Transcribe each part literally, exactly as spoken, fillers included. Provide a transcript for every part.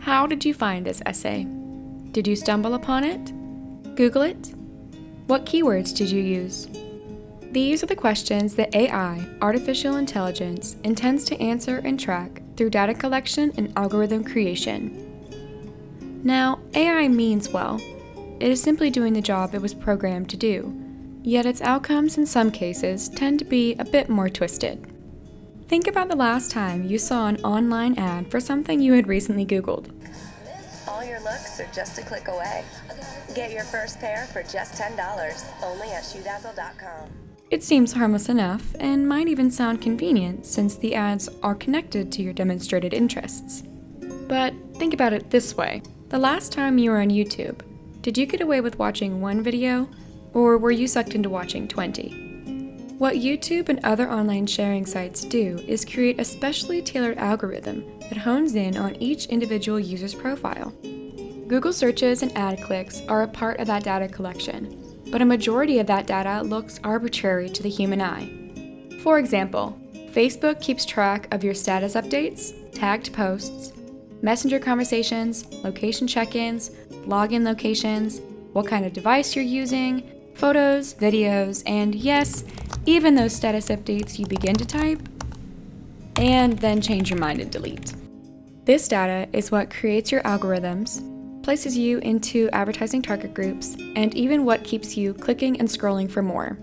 How did you find this essay? Did you stumble upon it? Google it? What keywords did you use? These are the questions that A I, artificial intelligence, intends to answer and track through data collection and algorithm creation. Now, A I means well. It is simply doing the job it was programmed to do, yet its outcomes in some cases tend to be a bit more twisted. Think about the last time you saw an online ad for something you had recently Googled. All your looks are just a click away. Get your first pair for just ten dollars, only at shoe dazzle dot com. It seems harmless enough and might even sound convenient since the ads are connected to your demonstrated interests. But think about it this way. The last time you were on YouTube, did you get away with watching one video, or were you sucked into watching twenty? What YouTube and other online sharing sites do is create a specially tailored algorithm that hones in on each individual user's profile. Google searches and ad clicks are a part of that data collection, but a majority of that data looks arbitrary to the human eye. For example, Facebook keeps track of your status updates, tagged posts, messenger conversations, location check-ins, login locations, what kind of device you're using, photos, videos, and yes, even those status updates you begin to type, and then change your mind and delete. This data is what creates your algorithms, places you into advertising target groups, and even what keeps you clicking and scrolling for more.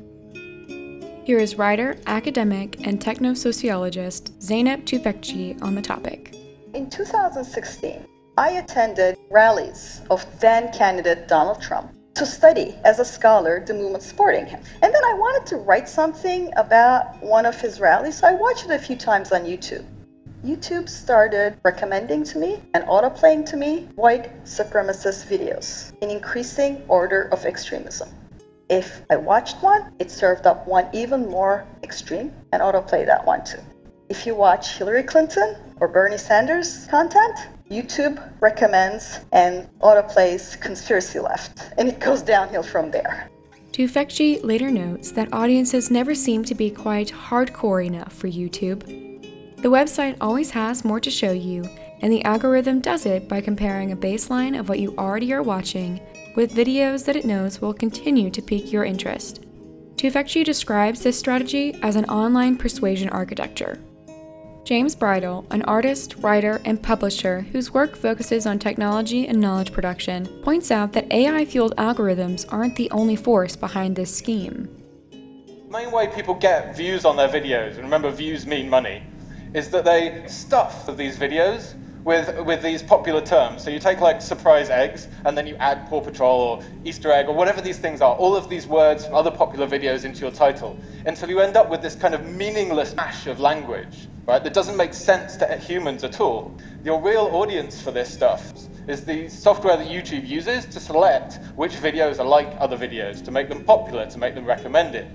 Here is writer, academic, and techno-sociologist Zeynep Tufekci on the topic. In two thousand sixteen, I attended rallies of then-candidate Donald Trump to study as a scholar the movement supporting him. And then I wanted to write something about one of his rallies, so I watched it a few times on YouTube. YouTube started recommending to me and autoplaying to me white supremacist videos in increasing order of extremism. If I watched one, it served up one even more extreme and autoplayed that one too. If you watch Hillary Clinton or Bernie Sanders content, YouTube recommends and autoplays conspiracy left, and it goes downhill from there. Tufekci later notes that audiences never seem to be quite hardcore enough for YouTube. The website always has more to show you, and the algorithm does it by comparing a baseline of what you already are watching with videos that it knows will continue to pique your interest. Tufekci describes this strategy as an online persuasion architecture. James Bridle, an artist, writer, and publisher whose work focuses on technology and knowledge production, points out that A I-fueled algorithms aren't the only force behind this scheme. The main way people get views on their videos, and remember views mean money, is that they stuff these videos with, with these popular terms. So you take like surprise eggs, and then you add Paw Patrol or Easter egg or whatever these things are, all of these words from other popular videos into your title, until you end up with this kind of meaningless mash of language, right, that doesn't make sense to humans at all. Your real audience for this stuff is the software that YouTube uses to select which videos are like other videos, to make them popular, to make them recommended.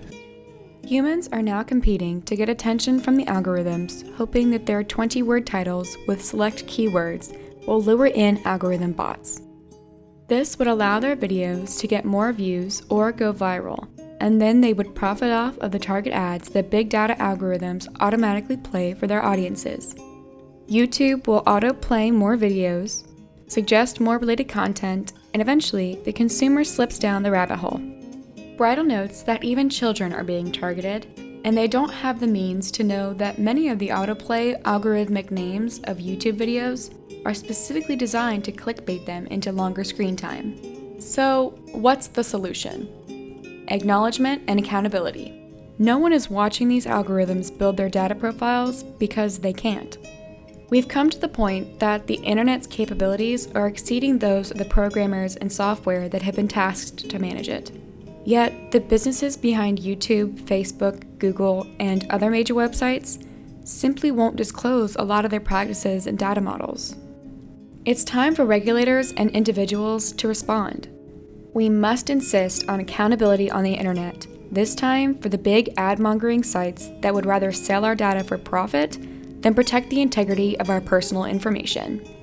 Humans are now competing to get attention from the algorithms, hoping that their twenty-word titles with select keywords will lure in algorithm bots. This would allow their videos to get more views or go viral, and then they would profit off of the target ads that big data algorithms automatically play for their audiences. YouTube will auto-play more videos, suggest more related content, and eventually the consumer slips down the rabbit hole. Bridle notes that even children are being targeted, and they don't have the means to know that many of the autoplay algorithmic names of YouTube videos are specifically designed to clickbait them into longer screen time. So, what's the solution? Acknowledgement and accountability. No one is watching these algorithms build their data profiles because they can't. We've come to the point that the internet's capabilities are exceeding those of the programmers and software that have been tasked to manage it. Yet, the businesses behind YouTube, Facebook, Google, and other major websites simply won't disclose a lot of their practices and data models. It's time for regulators and individuals to respond. We must insist on accountability on the internet, this time for the big ad-mongering sites that would rather sell our data for profit than protect the integrity of our personal information.